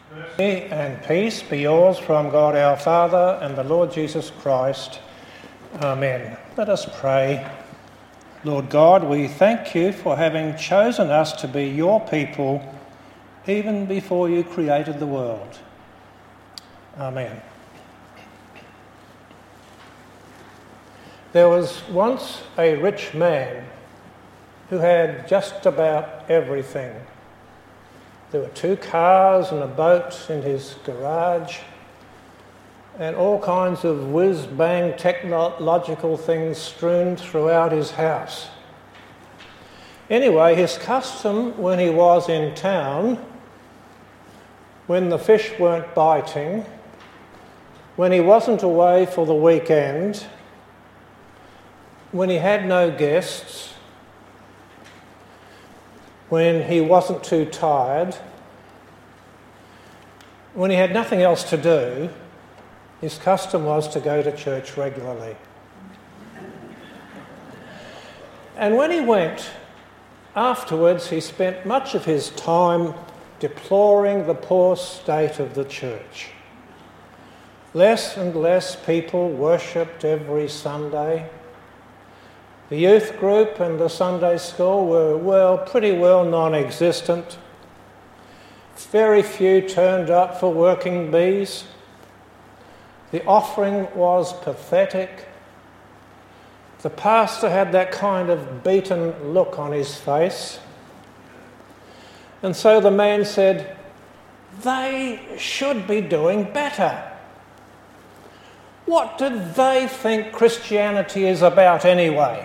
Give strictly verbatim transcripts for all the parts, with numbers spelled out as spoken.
Mercy and peace be yours from God our Father and the Lord Jesus Christ. Amen. Let us pray. Lord God, we thank you for having chosen us to be your people even before you created the world. Amen. There was once a rich man who had just about everything. There were two cars and a boat in his garage and all kinds of whiz-bang technological things strewn throughout his house. Anyway, his custom when he was in town, when the fish weren't biting, when he wasn't away for the weekend, when he had no guests, when he wasn't too tired, when he had nothing else to do, his custom was to go to church regularly. And when he went, afterwards he spent much of his time deploring the poor state of the church. Less and less people worshipped every Sunday. The youth group and the Sunday school were, well, pretty well non-existent. Very few turned up for working bees. The offering was pathetic. The pastor had that kind of beaten look on his face. And so the man said, they should be doing better. What do they think Christianity is about anyway?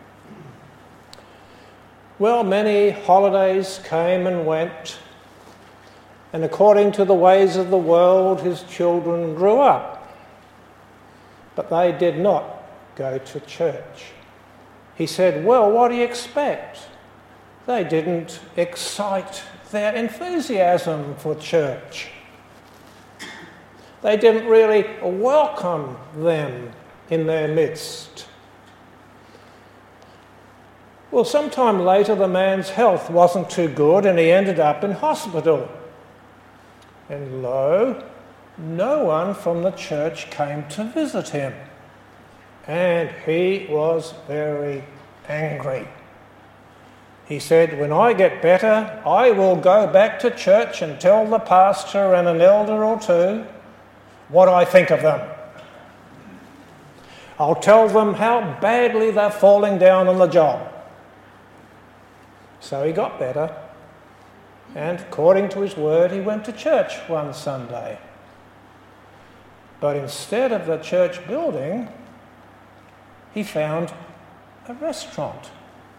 Well, many holidays came and went, and according to the ways of the world, his children grew up. But they did not go to church. He said, well, what do you expect? They didn't excite their enthusiasm for church. They didn't really welcome them in their midst. Well, sometime later the man's health wasn't too good and he ended up in hospital. And lo, no one from the church came to visit him. And he was very angry. He said, when I get better, I will go back to church and tell the pastor and an elder or two what I think of them. I'll tell them how badly they're falling down on the job. So he got better, and according to his word, he went to church one Sunday. But instead of the church building, he found a restaurant.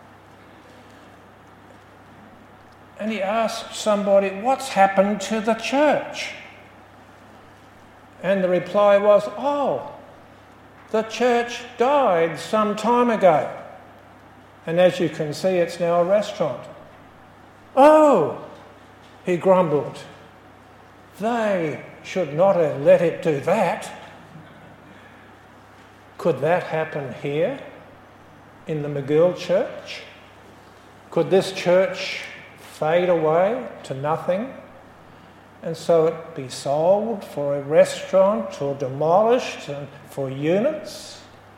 And he asked somebody, what's happened to the church? And the reply was, oh, the church died some time ago. And as you can see, it's now a restaurant. Oh, he grumbled. They should not have let it do that. Could that happen here in the McGill Church? Could this church fade away to nothing and so it be sold for a restaurant or demolished and for units?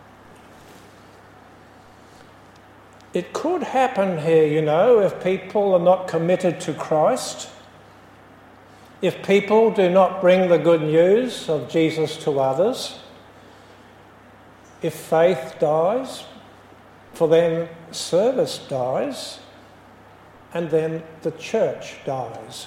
It could happen here, you know, if people are not committed to Christ, if people do not bring the good news of Jesus to others, if faith dies, for then service dies, and then the church dies.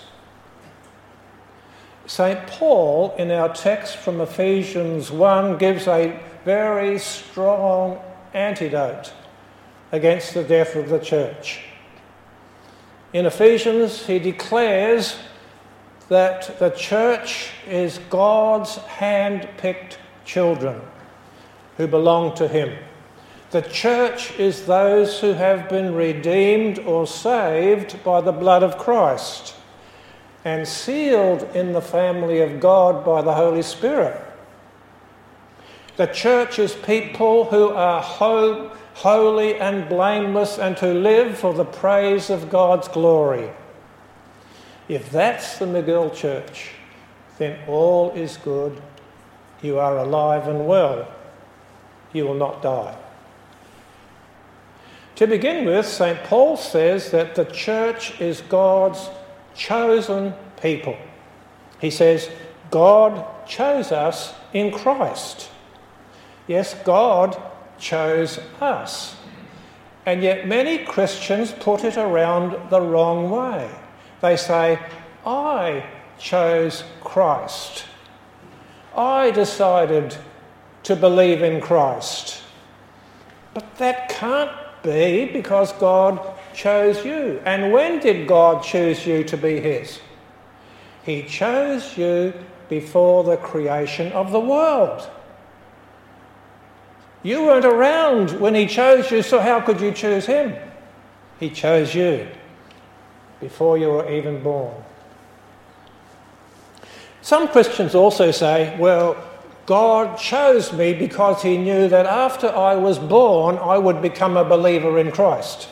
Saint Paul, in our text from Ephesians one, gives a very strong antidote against the death of the church. In Ephesians, he declares that the church is God's hand-picked children who belong to him. The church is those who have been redeemed or saved by the blood of Christ and sealed in the family of God by the Holy Spirit. The church is people who are ho- holy and blameless and who live for the praise of God's glory. If that's the McGill Church, then all is good. You are alive and well. You will not die. To begin with, Saint Paul says that the church is God's chosen people. He says, God chose us in Christ. Yes, God chose us. And yet many Christians put it around the wrong way. They say, I chose Christ. I decided to believe in Christ. But that can't be, because God chose you. And when did God choose you to be his? He chose you before the creation of the world. You weren't around when he chose you, so how could you choose him? He chose you before you were even born. Some Christians also say, well, God chose me because he knew that after I was born, I would become a believer in Christ.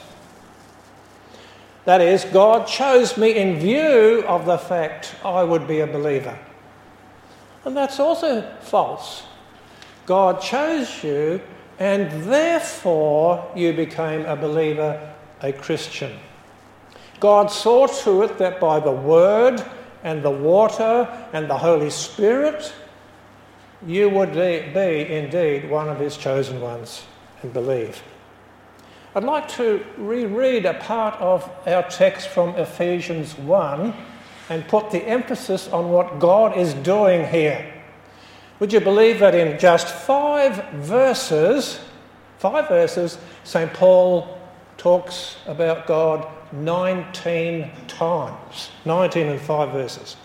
That is, God chose me in view of the fact I would be a believer. And that's also false. God chose you, and therefore you became a believer, a Christian. God saw to it that by the Word and the water and the Holy Spirit, you would be indeed one of his chosen ones and believe. I'd like to reread a part of our text from Ephesians one and put the emphasis on what God is doing here. Would you believe that in just five verses, five verses, Saint Paul talks about God nineteen times, nineteen and five verses.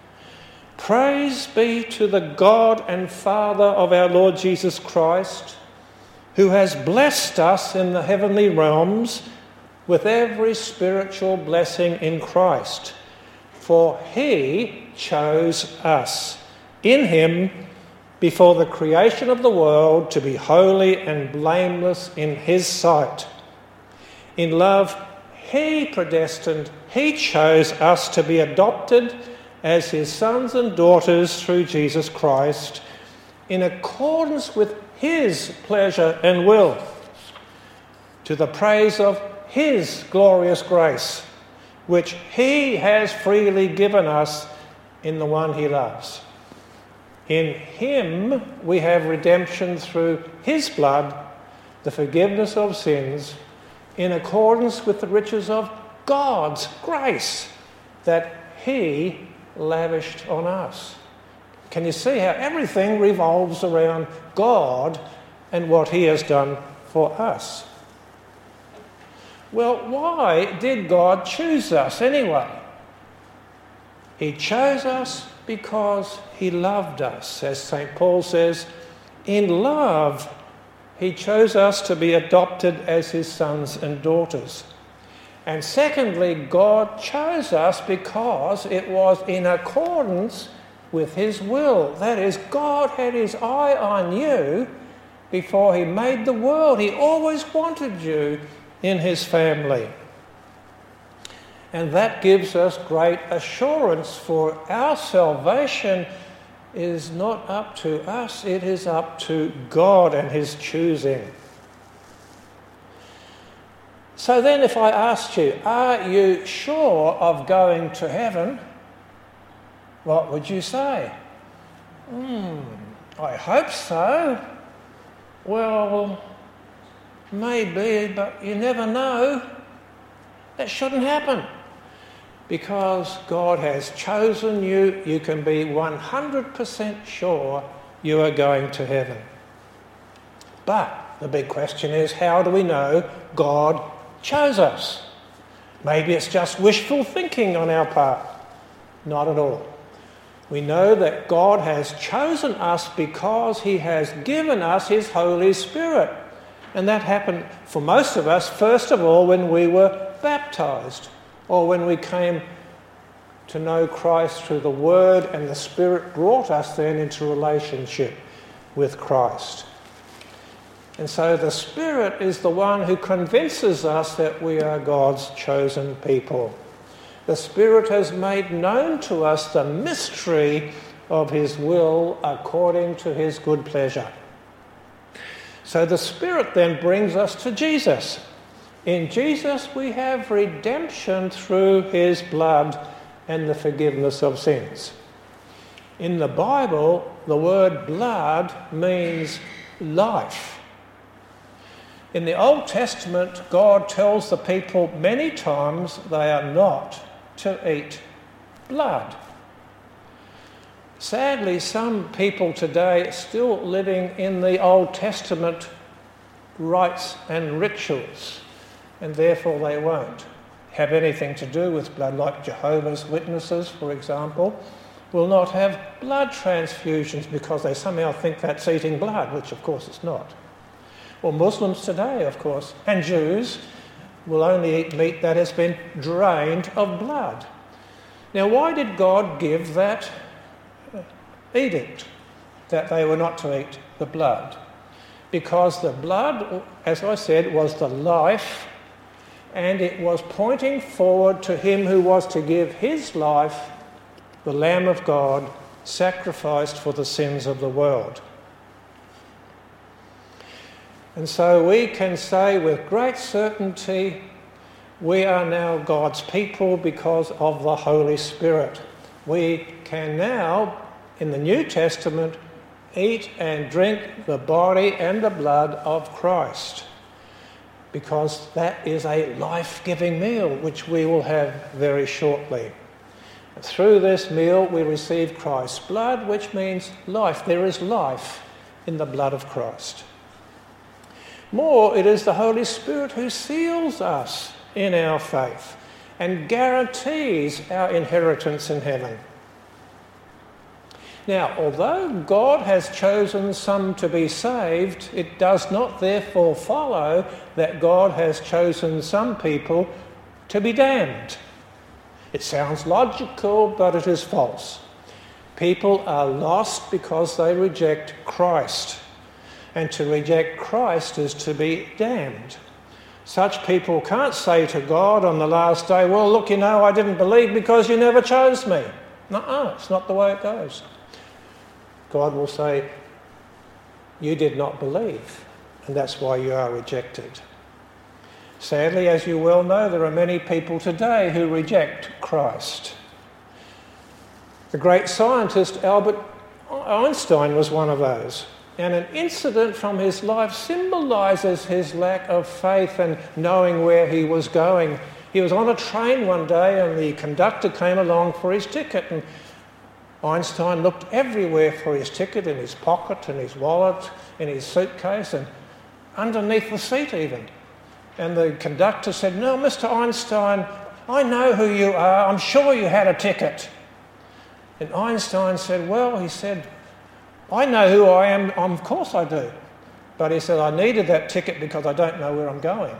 Praise be to the God and Father of our Lord Jesus Christ, who has blessed us in the heavenly realms with every spiritual blessing in Christ. For he chose us in him before the creation of the world to be holy and blameless in his sight. In love, he predestined, he chose us to be adopted as his sons and daughters through Jesus Christ, in accordance with his pleasure and will, to the praise of his glorious grace, which he has freely given us in the one he loves. In him we have redemption through his blood, the forgiveness of sins, in accordance with the riches of God's grace that he lavished on us. Can you see how everything revolves around God and what he has done for us? Well, why did God choose us anyway? He chose us because he loved us. As Saint Paul says, in love, he chose us to be adopted as his sons and daughters. And secondly, God chose us because it was in accordance with his will. That is, God had his eye on you before he made the world. He always wanted you in his family. And that gives us great assurance, for our salvation is not up to us, it is up to God and his choosing. So then if I asked you, are you sure of going to heaven? What would you say? Hmm, I hope so. Well, maybe, but you never know. That shouldn't happen. Because God has chosen you, you can be one hundred percent sure you are going to heaven. But the big question is, how do we know God chose us? Maybe it's just wishful thinking on our part. Not at all. We know that God has chosen us because he has given us his Holy Spirit. And that happened for most of us, first of all, when we were baptised, or when we came to know Christ through the Word, and the Spirit brought us then into relationship with Christ. And so the Spirit is the one who convinces us that we are God's chosen people. The Spirit has made known to us the mystery of his will according to his good pleasure. So the Spirit then brings us to Jesus. In Jesus we have redemption through his blood and the forgiveness of sins. In the Bible, the word blood means life. In the Old Testament, God tells the people many times they are not to eat blood. Sadly, some people today are still living in the Old Testament rites and rituals, and therefore they won't have anything to do with blood, like Jehovah's Witnesses, for example, will not have blood transfusions because they somehow think that's eating blood, which of course it's not. Or Muslims today, of course, and Jews will only eat meat that has been drained of blood. Now, why did God give that edict that they were not to eat the blood? Because the blood, as I said, was the life, and it was pointing forward to him who was to give his life, the Lamb of God, sacrificed for the sins of the world. And so we can say with great certainty, we are now God's people because of the Holy Spirit. We can now, in the New Testament, eat and drink the body and the blood of Christ, because that is a life-giving meal which we will have very shortly. Through this meal we receive Christ's blood, which means life. There is life in the blood of Christ. More, it is the Holy Spirit who seals us in our faith and guarantees our inheritance in heaven. Now, although God has chosen some to be saved, it does not therefore follow that God has chosen some people to be damned. It sounds logical, but it is false. People are lost because they reject Christ, and to reject Christ is to be damned. Such people can't say to God on the last day, well, look, you know, I didn't believe because you never chose me. No, it's not the way it goes. God will say, you did not believe, and that's why you are rejected. Sadly, as you well know, there are many people today who reject Christ. The great scientist Albert Einstein was one of those, and an incident from his life symbolises his lack of faith and knowing where he was going. He was on a train one day and the conductor came along for his ticket, and Einstein looked everywhere for his ticket, in his pocket, in his wallet, in his suitcase, and underneath the seat even. And the conductor said, no, Mister Einstein, I know who you are. I'm sure you had a ticket. And Einstein said, well, he said, I know who I am. Of course I do. But he said, I needed that ticket because I don't know where I'm going.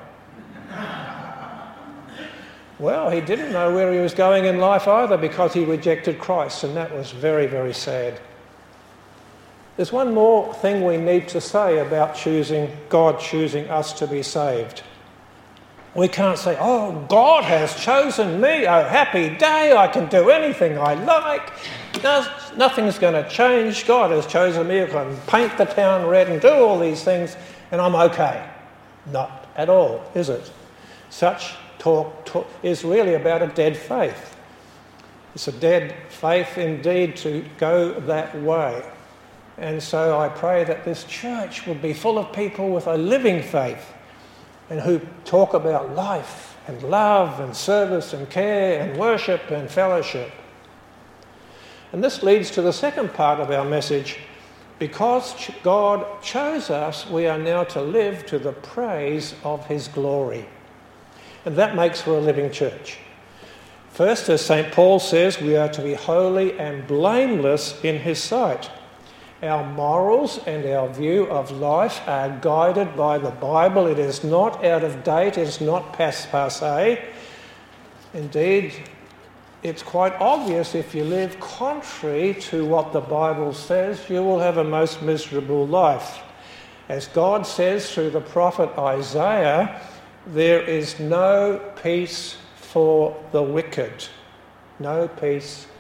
Well, he didn't know where he was going in life either because he rejected Christ, and that was very, very sad. There's one more thing we need to say about choosing, God choosing us to be saved. We can't say, oh, God has chosen me, oh, happy day, I can do anything I like. No, nothing's going to change. God has chosen me, I can paint the town red and do all these things, and I'm okay. Not at all, is it? Such talk, talk is really about a dead faith. It's a dead faith indeed to go that way. And so I pray that this church will be full of people with a living faith and who talk about life and love and service and care and worship and fellowship. And this leads to the second part of our message. Because God chose us, we are now to live to the praise of his glory. And that makes for a living church. First, as Saint Paul says, we are to be holy and blameless in his sight. Our morals and our view of life are guided by the Bible. It is not out of date, it is not passé. Indeed, it's quite obvious if you live contrary to what the Bible says, you will have a most miserable life. As God says through the prophet Isaiah, there is no peace for the wicked. No peace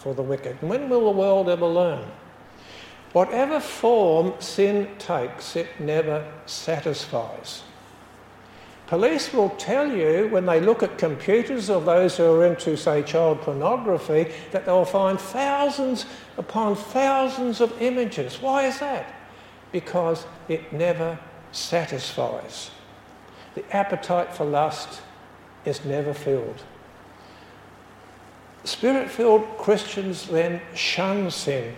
for the wicked. And when will the world ever learn? Whatever form sin takes, it never satisfies. Police will tell you when they look at computers of those who are into, say, child pornography, that they'll find thousands upon thousands of images. Why is that? Because it never satisfies. The appetite for lust is never filled. Spirit-filled Christians then shun sin.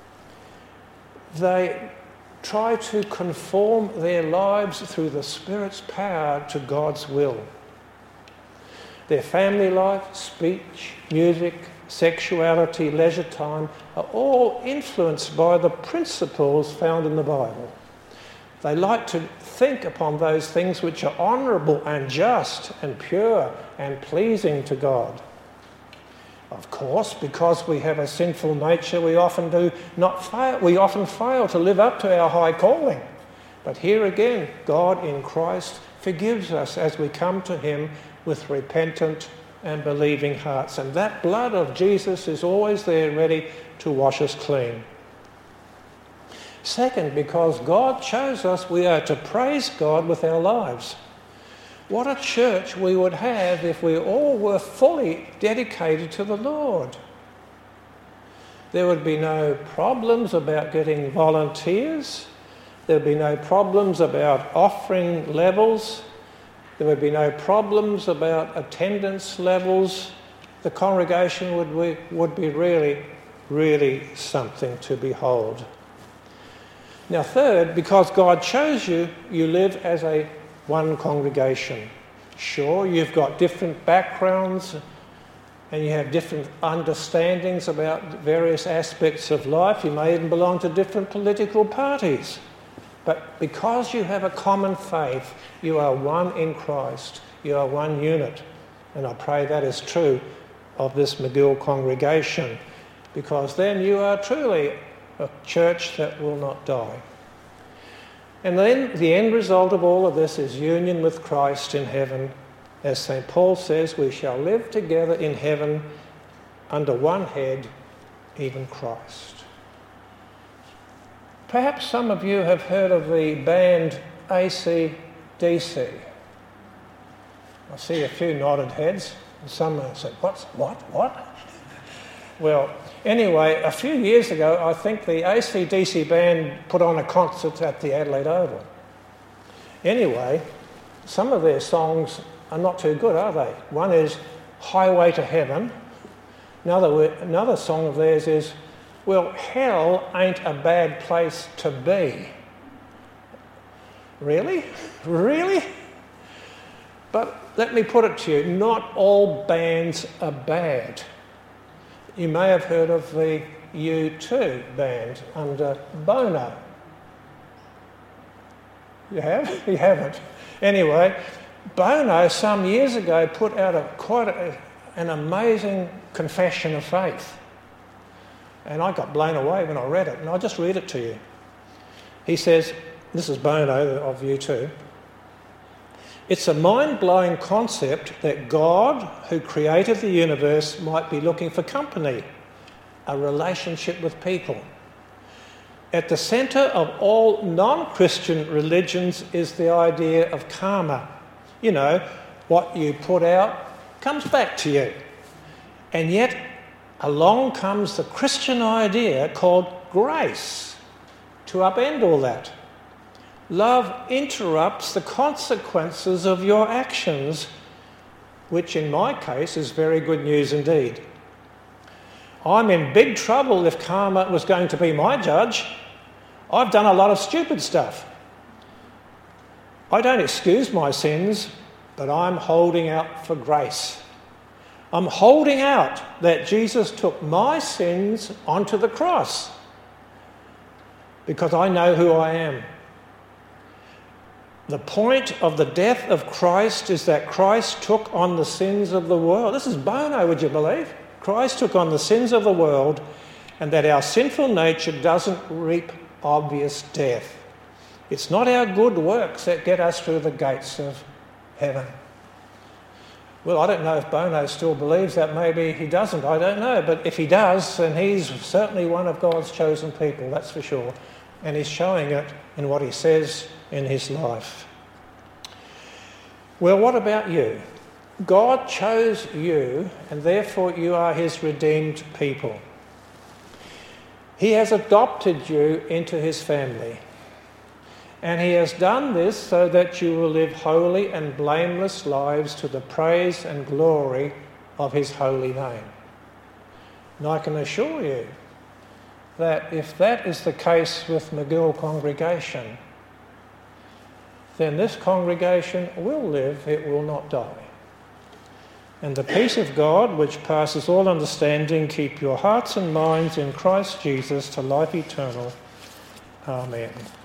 They try to conform their lives through the Spirit's power to God's will. Their family life, speech, music, sexuality, leisure time are all influenced by the principles found in the Bible. They like to think upon those things which are honourable and just and pure and pleasing to God. Of course, because we have a sinful nature, we often do not fail, we often fail to live up to our high calling. But here again, God in Christ forgives us as we come to him with repentant and believing hearts. And that blood of Jesus is always there ready to wash us clean. Second, because God chose us, we are to praise God with our lives. What a church we would have if we all were fully dedicated to the Lord. There would be no problems about getting volunteers. There would be no problems about offering levels. There would be no problems about attendance levels. The congregation would be, would be really, really something to behold. Now third, because God chose you, you live as a one congregation. Sure, you've got different backgrounds and you have different understandings about various aspects of life. You may even belong to different political parties. But because you have a common faith, you are one in Christ. You are one unit. And I pray that is true of this McGill congregation, because then you are truly a church that will not die. And then the end result of all of this is union with Christ in heaven. As Saint Paul says, we shall live together in heaven under one head, even Christ. Perhaps some of you have heard of the band A C D C. I see a few nodded heads. Some say, what's, what, what? Well, anyway, a few years ago, I think the A C D C band put on a concert at the Adelaide Oval. Anyway, some of their songs are not too good, are they? One is Highway to Heaven. Another, another song of theirs is, well, hell ain't a bad place to be. Really? Really? But let me put it to you, not all bands are bad. You may have heard of the U two band under Bono. You have? You haven't. Anyway, Bono some years ago put out a quite a, an amazing confession of faith. And I got blown away when I read it, and I'll just read it to you. He says, this is Bono of U two, it's a mind-blowing concept that God, who created the universe, might be looking for company, a relationship with people. At the centre of all non-Christian religions is the idea of karma. You know, what you put out comes back to you. And yet, along comes the Christian idea called grace to upend all that. Love interrupts the consequences of your actions, which in my case is very good news indeed. I'm in big trouble if karma was going to be my judge. I've done a lot of stupid stuff. I don't excuse my sins, but I'm holding out for grace. I'm holding out that Jesus took my sins onto the cross because I know who I am. The point of the death of Christ is that Christ took on the sins of the world. This is Bono, would you believe? Christ took on the sins of the world, and that our sinful nature doesn't reap obvious death. It's not our good works that get us through the gates of heaven. Well, I don't know if Bono still believes that. Maybe he doesn't. I don't know. But if he does, then he's certainly one of God's chosen people, that's for sure. And he's showing it in what he says in his life. Well, what about you? God chose you, and therefore you are his redeemed people. He has adopted you into his family. And he has done this so that you will live holy and blameless lives to the praise and glory of his holy name. And I can assure you that if that is the case with McGill congregation, then this congregation will live, it will not die. And the peace of God, which passes all understanding, keep your hearts and minds in Christ Jesus to life eternal. Amen.